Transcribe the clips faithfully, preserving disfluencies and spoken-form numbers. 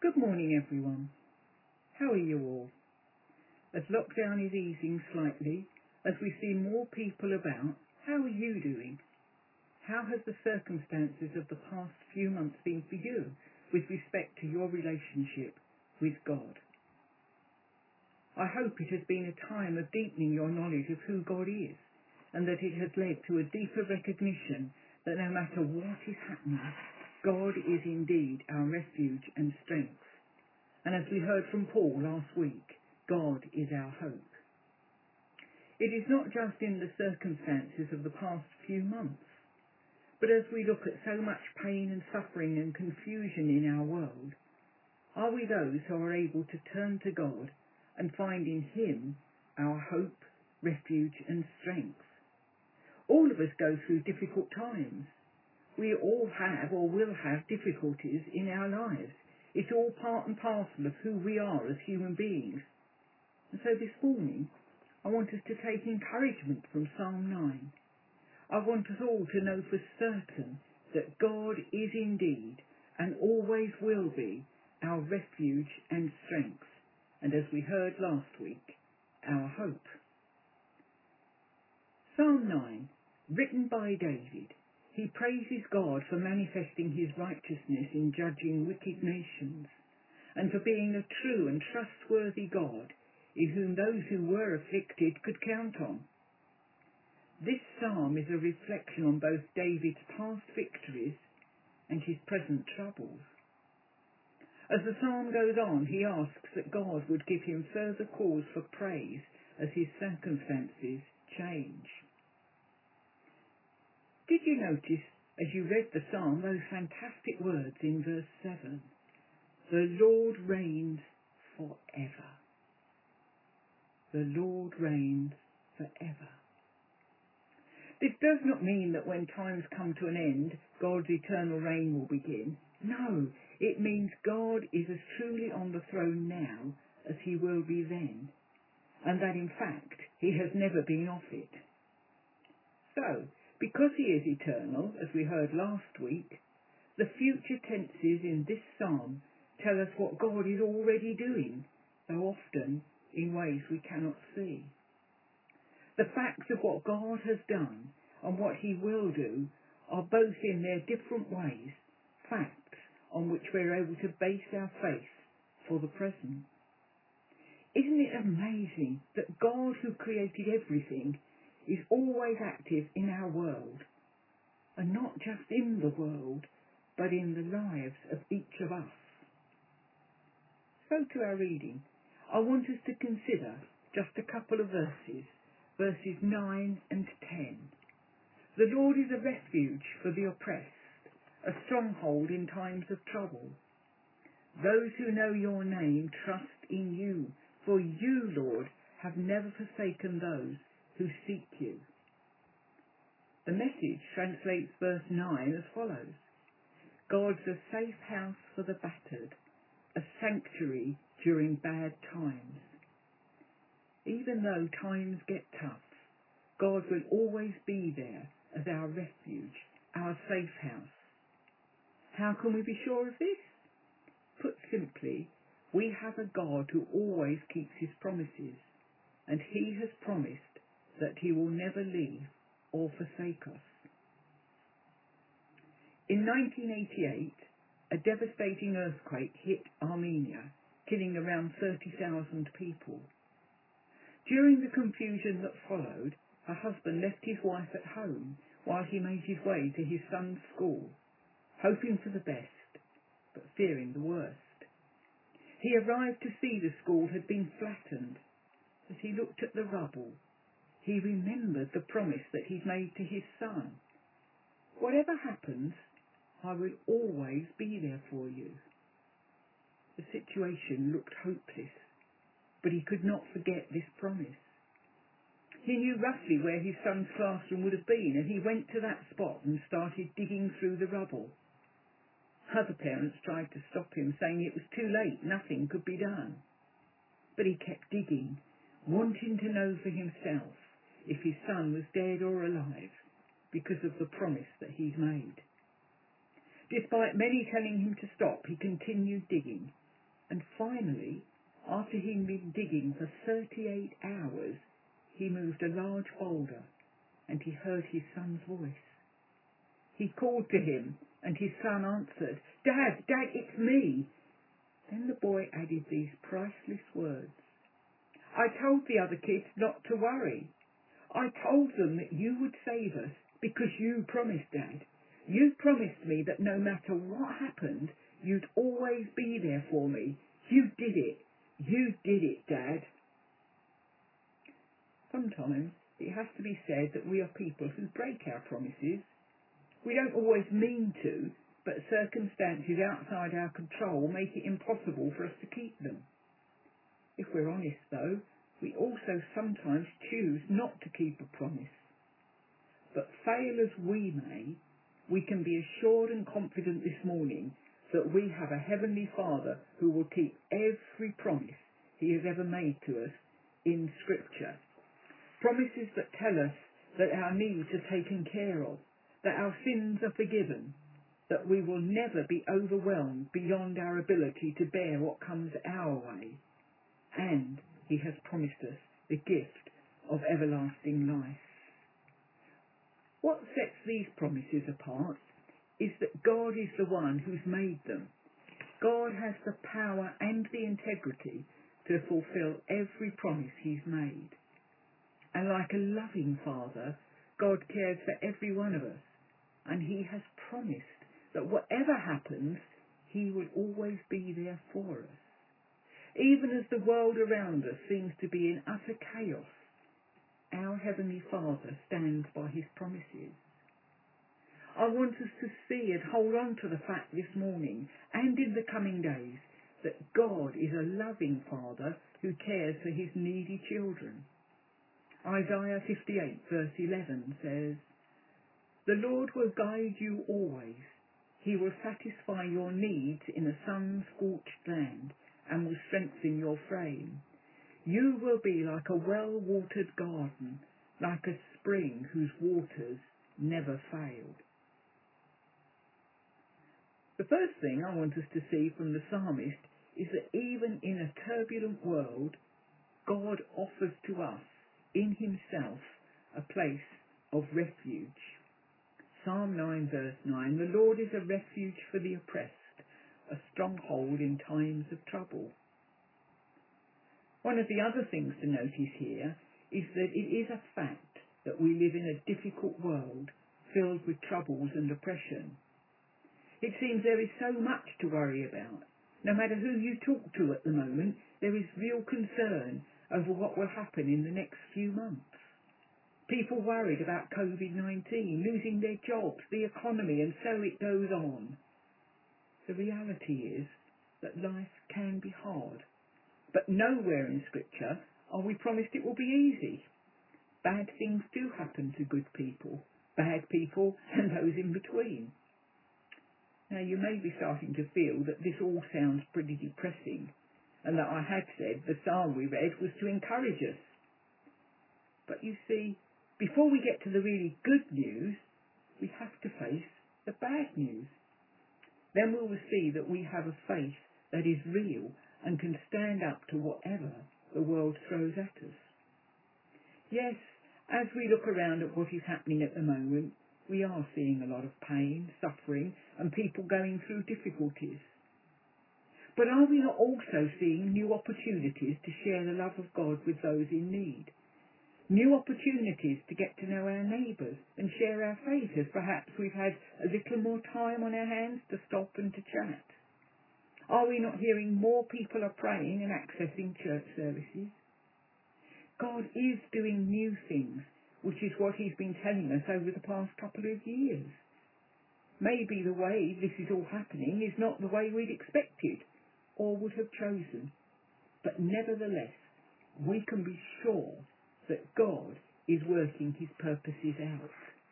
Good morning, everyone. How are you all? As lockdown is easing slightly, as we see more people about, how are you doing? How has the circumstances of the past few months been for you with respect to your relationship with God? I hope it has been a time of deepening your knowledge of who God is, and that it has led to a deeper recognition that no matter what is happening, God is indeed our refuge and strength. And as we heard from Paul last week, God is our hope. It is not just in the circumstances of the past few months, but as we look at so much pain and suffering and confusion in our world, are we those who are able to turn to God and find in Him our hope, refuge and strength? All of us go through difficult times. We all have or will have difficulties in our lives. It's all part and parcel of who we are as human beings. And so this morning, I want us to take encouragement from Psalm nine. I want us all to know for certain that God is indeed and always will be our refuge and strength, and as we heard last week, our hope. Psalm nine, written by David. He praises God for manifesting his righteousness in judging wicked nations, and for being a true and trustworthy God in whom those who were afflicted could count on. This psalm is a reflection on both David's past victories and his present troubles. As the psalm goes on, he asks that God would give him further cause for praise as his circumstances change. Did you notice, as you read the psalm, those fantastic words in verse seven? The Lord reigns forever. The Lord reigns forever. This does not mean that when times come to an end, God's eternal reign will begin. No, it means God is as truly on the throne now as he will be then, and that in fact he has never been off it. So, because he is eternal, as we heard last week, the future tenses in this psalm tell us what God is already doing, though often in ways we cannot see. The facts of what God has done and what he will do are both in their different ways facts on which we're able to base our faith for the present. Isn't it amazing that God, who created everything, is always active in our world, and not just in the world, but in the lives of each of us? So to our reading, I want us to consider just a couple of verses, verses nine and ten. The Lord is a refuge for the oppressed, a stronghold in times of trouble. Those who know your name trust in you, for you, Lord, have never forsaken those who seek you. The Message translates verse nine as follows. God's a safe house for the battered, a sanctuary during bad times. Even though times get tough, God will always be there as our refuge, our safe house. How can we be sure of this? Put simply, we have a God who always keeps his promises, and he has promised that he will never leave or forsake us. In nineteen eighty-eight, a devastating earthquake hit Armenia, killing around thirty thousand people. During the confusion that followed, her husband left his wife at home while he made his way to his son's school, hoping for the best, but fearing the worst. He arrived to see the school had been flattened. As he looked at the rubble, he remembered the promise that he'd made to his son. Whatever happens, I will always be there for you. The situation looked hopeless, but he could not forget this promise. He knew roughly where his son's classroom would have been, and he went to that spot and started digging through the rubble. Other parents tried to stop him, saying it was too late, nothing could be done. But he kept digging, wanting to know for himself if his son was dead or alive, because of the promise that he'd made. Despite many telling him to stop, he continued digging, And finally, after he'd been digging for thirty-eight hours, he moved a large boulder and he heard his son's voice. He called to him and his son answered, "Dad, Dad, it's me." Then the boy added these priceless words. "I told the other kids not to worry. I told them that you would save us because you promised, Dad. You promised me that no matter what happened, you'd always be there for me. You did it. You did it, Dad." Sometimes it has to be said that we are people who break our promises. We don't always mean to, but circumstances outside our control make it impossible for us to keep them. If we're honest, though, we also sometimes choose not to keep a promise. But fail as we may, we can be assured and confident this morning that we have a Heavenly Father who will keep every promise he has ever made to us in Scripture. Promises that tell us that our needs are taken care of, that our sins are forgiven, that we will never be overwhelmed beyond our ability to bear what comes our way. And he has promised us the gift of everlasting life. What sets these promises apart is that God is the one who's made them. God has the power and the integrity to fulfill every promise he's made. And like a loving Father, God cares for every one of us, and he has promised that whatever happens, he will always be there for us. Even as the world around us seems to be in utter chaos, our Heavenly Father stands by his promises. I want us to see and hold on to the fact this morning and in the coming days that God is a loving Father who cares for his needy children. Isaiah fifty-eight verse eleven says, "The Lord will guide you always. He will satisfy your needs in a sun-scorched land and will strengthen your frame. You will be like a well-watered garden, like a spring whose waters never fail." The first thing I want us to see from the psalmist is that even in a turbulent world, God offers to us, in himself, a place of refuge. Psalm nine verse nine, "The Lord is a refuge for the oppressed, a stronghold in times of trouble." One of the other things to notice here is that it is a fact that we live in a difficult world filled with troubles and oppression. It seems there is so much to worry about. No matter who you talk to at the moment, there is real concern over what will happen in the next few months. People worried about covid nineteen, losing their jobs, the economy, and so it goes on. The reality is that life can be hard, but nowhere in Scripture are we promised it will be easy. Bad things do happen to good people, bad people, and those in between. Now, you may be starting to feel that this all sounds pretty depressing, and that I had said the psalm we read was to encourage us. But you see, before we get to the really good news, we have to face the bad news. Then we will see that we have a faith that is real and can stand up to whatever the world throws at us. Yes, as we look around at what is happening at the moment, we are seeing a lot of pain, suffering, and people going through difficulties. But are we not also seeing new opportunities to share the love of God with those in need? New opportunities to get to know our neighbours and share our faith as perhaps we've had a little more time on our hands to stop and to chat? Are we not hearing more people are praying and accessing church services? God is doing new things, which is what he's been telling us over the past couple of years. Maybe the way this is all happening is not the way we'd expected or would have chosen, but nevertheless, we can be sure that God is working his purposes out.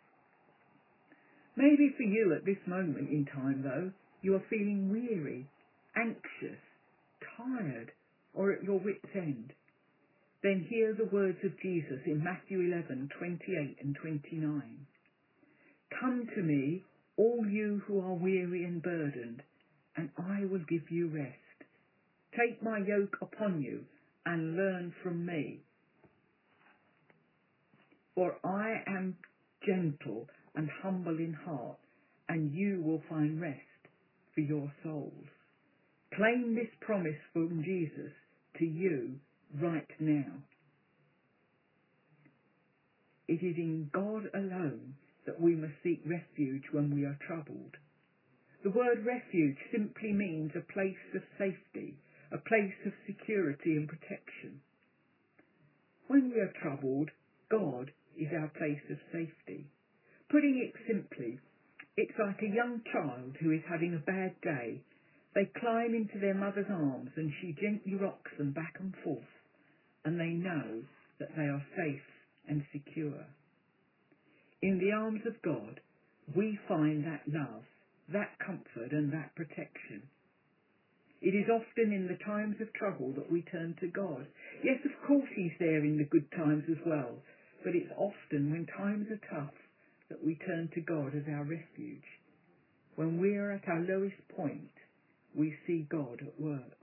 Maybe for you at this moment in time, though, you are feeling weary, anxious, tired, or at your wit's end. Then hear the words of Jesus in Matthew eleven, twenty-eight and twenty-nine. "Come to me, all you who are weary and burdened, and I will give you rest. Take my yoke upon you and learn from me, for I am gentle and humble in heart, and you will find rest for your souls. Claim this promise from Jesus to you right now. It is in God alone that we must seek refuge when we are troubled. The word refuge simply means a place of safety, a place of security and protection. When we are troubled, God is our place of safety. Putting it simply, it's like a young child who is having a bad day. They climb into their mother's arms and she gently rocks them back and forth, and they know that they are safe and secure. In the arms of God, we find that love, that comfort and that protection. It is often in the times of trouble that we turn to God. Yes, of course he's there in the good times as well, but it's often when times are tough that we turn to God as our refuge. When we are at our lowest point, we see God at work.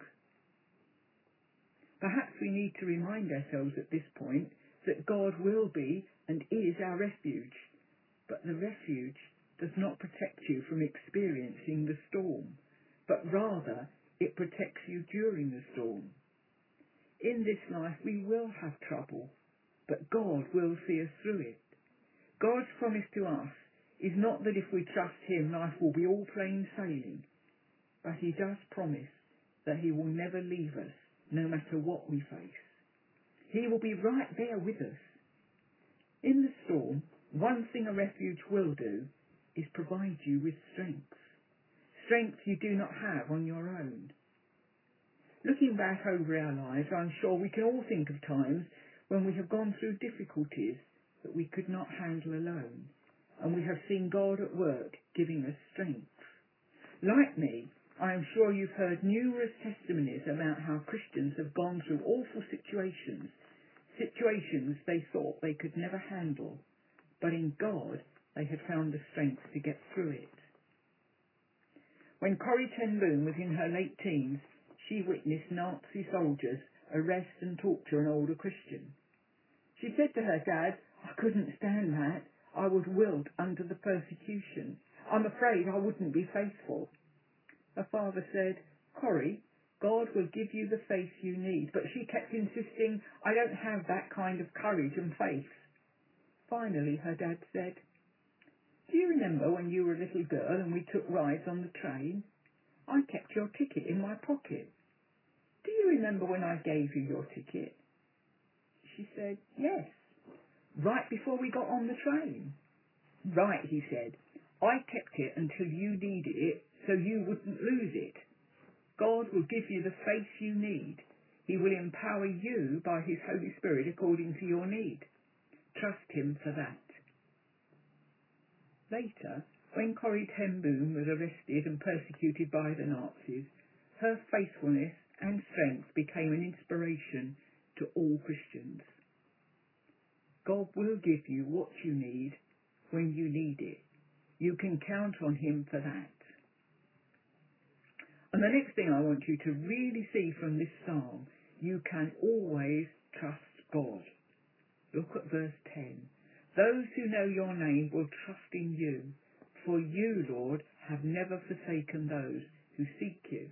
Perhaps we need to remind ourselves at this point that God will be and is our refuge, but the refuge does not protect you from experiencing the storm, but rather it protects you during the storm. In this life we will have trouble, but God will see us through it. God's promise to us is not that if we trust him life will be all plain sailing, but he does promise that he will never leave us no matter what we face. He will be right there with us. In the storm, one thing a refuge will do is provide you with strength. Strength you do not have on your own. Looking back over our lives, I'm sure we can all think of times when we have gone through difficulties that we could not handle alone, and we have seen God at work giving us strength. Like me, I am sure you've heard numerous testimonies about how Christians have gone through awful situations, situations they thought they could never handle, but in God they had found the strength to get through it. When Corrie ten Boom was in her late teens, she witnessed Nazi soldiers arrest and torture an older Christian. She said to her dad, "I couldn't stand that. I would wilt under the persecution. I'm afraid I wouldn't be faithful." Her father said, "Corrie, God will give you the faith you need." But she kept insisting, "I don't have that kind of courage and faith." Finally, her dad said, "Do you remember when you were a little girl and we took rides on the train? I kept your ticket in my pocket. Do you remember when I gave you your ticket?" She said, "Yes, right before we got on the train." "Right," he said. "I kept it until you needed it so you wouldn't lose it. God will give you the faith you need. He will empower you by his Holy Spirit according to your need. Trust him for that." Later, when Corrie ten Boom was arrested and persecuted by the Nazis, her faithfulness and strength became an inspiration to all Christians. God will give you what you need when you need it. You can count on him for that. And the next thing I want you to really see from this psalm, you can always trust God. Look at verse ten. "Those who know your name will trust in you, for you, Lord, have never forsaken those who seek you."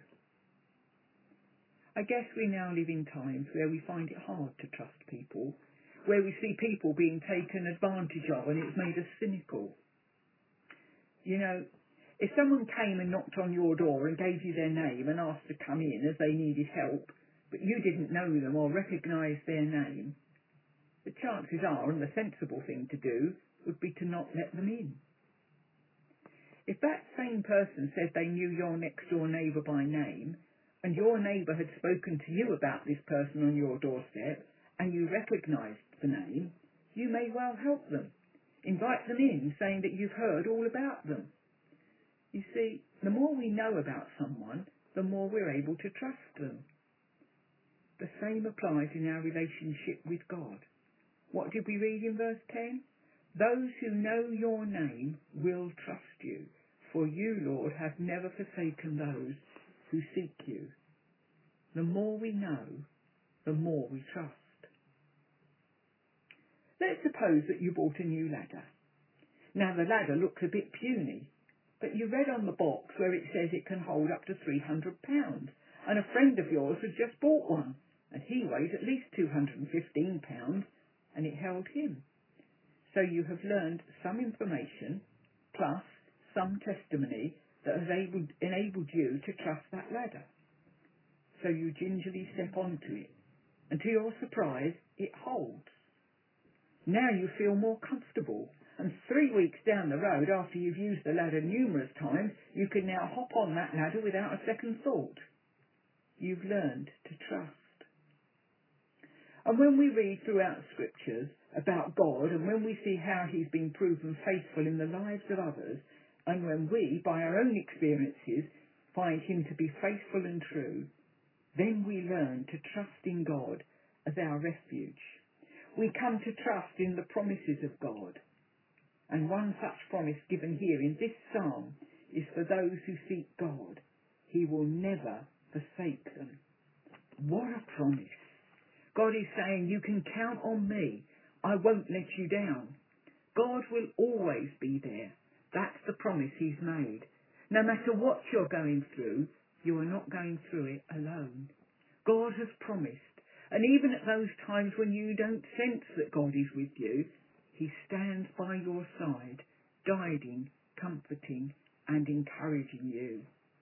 I guess we now live in times where we find it hard to trust people, where we see people being taken advantage of and it's made us cynical. You know, if someone came and knocked on your door and gave you their name and asked to come in as they needed help, but you didn't know them or recognise their name, the chances are, and the sensible thing to do, would be to not let them in. If that same person said they knew your next door neighbour by name, and your neighbour had spoken to you about this person on your doorstep, and you recognised the name, you may well help them. Invite them in, saying that you've heard all about them. You see, the more we know about someone, the more we're able to trust them. The same applies in our relationship with God. What did we read in verse ten? "Those who know your name will trust you, for you, Lord, have never forsaken those who seek you." The more we know, the more we trust. Let's suppose that you bought a new ladder. Now the ladder looks a bit puny, but you read on the box where it says it can hold up to three hundred pounds, and a friend of yours had just bought one, and he weighed at least two hundred fifteen pounds, and it held him. So you have learned some information, plus some testimony that has able, enabled you to trust that ladder. So you gingerly step onto it, and to your surprise, it holds. Now you feel more comfortable, and three weeks down the road, after you've used the ladder numerous times, you can now hop on that ladder without a second thought. You've learned to trust. And when we read throughout scriptures about God, and when we see how he's been proven faithful in the lives of others, and when we, by our own experiences, find him to be faithful and true, then we learn to trust in God as our refuge. We come to trust in the promises of God. And one such promise given here in this psalm is for those who seek God. He will never forsake them. What a promise. God is saying, you can count on me. I won't let you down. God will always be there. That's the promise he's made. No matter what you're going through, you are not going through it alone. God has promised. And even at those times when you don't sense that God is with you, he stands by your side, guiding, comforting, and encouraging you.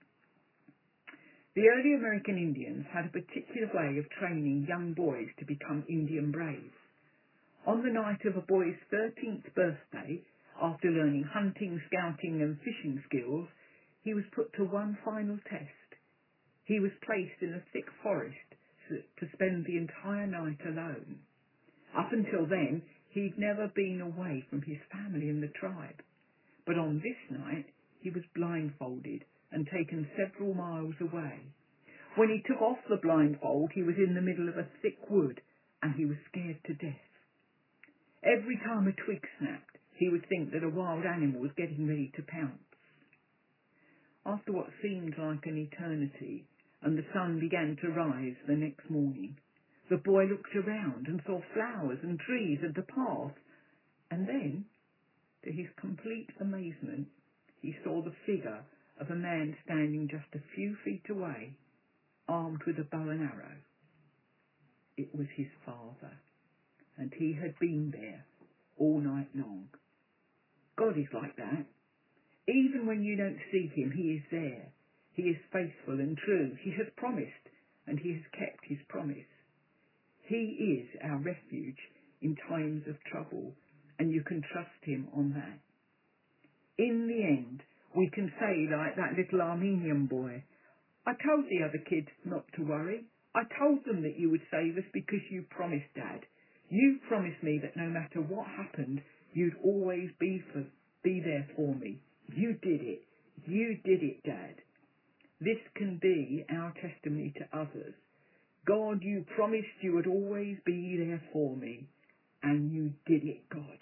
The early American Indians had a particular way of training young boys to become Indian braves. On the night of a boy's thirteenth birthday, after learning hunting, scouting and fishing skills, he was put to one final test. He was placed in a thick forest to spend the entire night alone. Up until then, he'd never been away from his family and the tribe. But on this night, he was blindfolded and taken several miles away. When he took off the blindfold, he was in the middle of a thick wood, and he was scared to death. Every time a twig snapped, he would think that a wild animal was getting ready to pounce. After what seemed like an eternity, and the sun began to rise the next morning, the boy looked around and saw flowers and trees and a path, and then, to his complete amazement, he saw the figure of a man standing just a few feet away, armed with a bow and arrow. It was his father, and he had been there all night long. God is like that. Even when you don't see him, he is there. He is faithful and true. He has promised, and he has kept his promise. He is our refuge in times of trouble, and you can trust him on that. In the end, we can say like that little Armenian boy, I told the other kids not to worry. I told them that you would save us because you promised, Dad. You promised me that no matter what happened, you'd always be for, be there for me. You did it. You did it, Dad. This can be our testimony to others. God, you promised you would always be there for me, and you did it, God.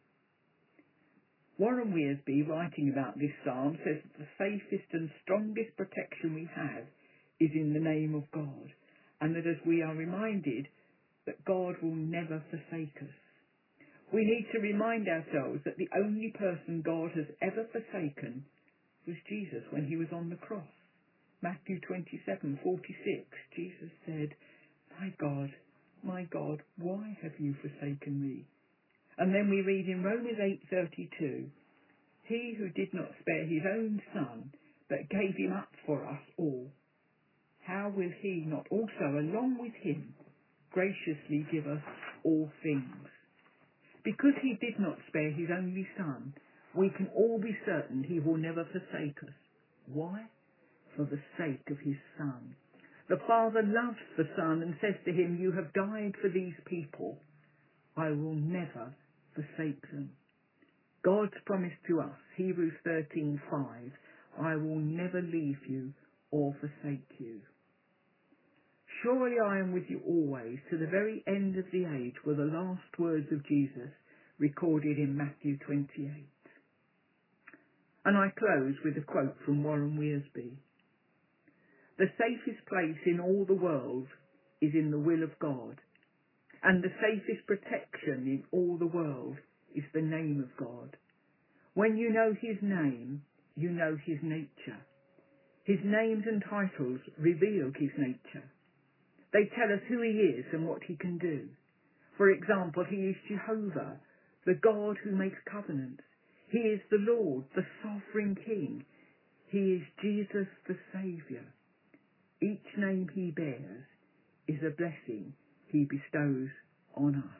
Warren Wiersbe, writing about this psalm, says that the safest and strongest protection we have is in the name of God, and that as we are reminded that God will never forsake us. We need to remind ourselves that the only person God has ever forsaken was Jesus when he was on the cross. Matthew twenty-seven forty-six, Jesus said, My God, my God, why have you forsaken me? And then we read in Romans eight thirty-two, He who did not spare his own son, but gave him up for us all, how will he not also, along with him, graciously give us all things? Because he did not spare his only son, we can all be certain he will never forsake us. Why? For the sake of his Son. The Father loves the Son and says to him, You have died for these people. I will never forsake them. God's promise to us, Hebrews thirteen five, I will never leave you or forsake you. Surely I am with you always, to the very end of the age, were the last words of Jesus recorded in Matthew twenty-eight. And I close with a quote from Warren Wiersbe. The safest place in all the world is in the will of God, and the safest protection in all the world is the name of God. When you know his name, you know his nature. His names and titles reveal his nature. They tell us who he is and what he can do. For example, he is Jehovah, the God who makes covenants. He is the Lord, the sovereign King. He is Jesus the Saviour. Each name he bears is a blessing he bestows on us.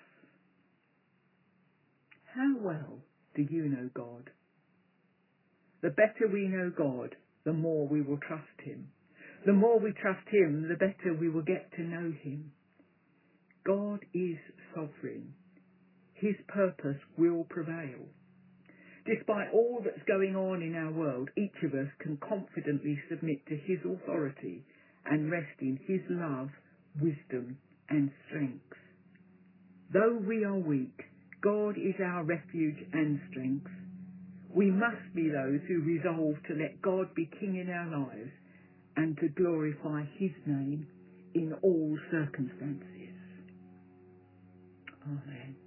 How well do you know God? The better we know God, the more we will trust him. The more we trust him, the better we will get to know him. God is sovereign. His purpose will prevail. Despite all that's going on in our world, each of us can confidently submit to his authority and rest in his love, wisdom and strength. Though we are weak, God is our refuge and strength. We must be those who resolve to let God be King in our lives and to glorify his name in all circumstances. Amen.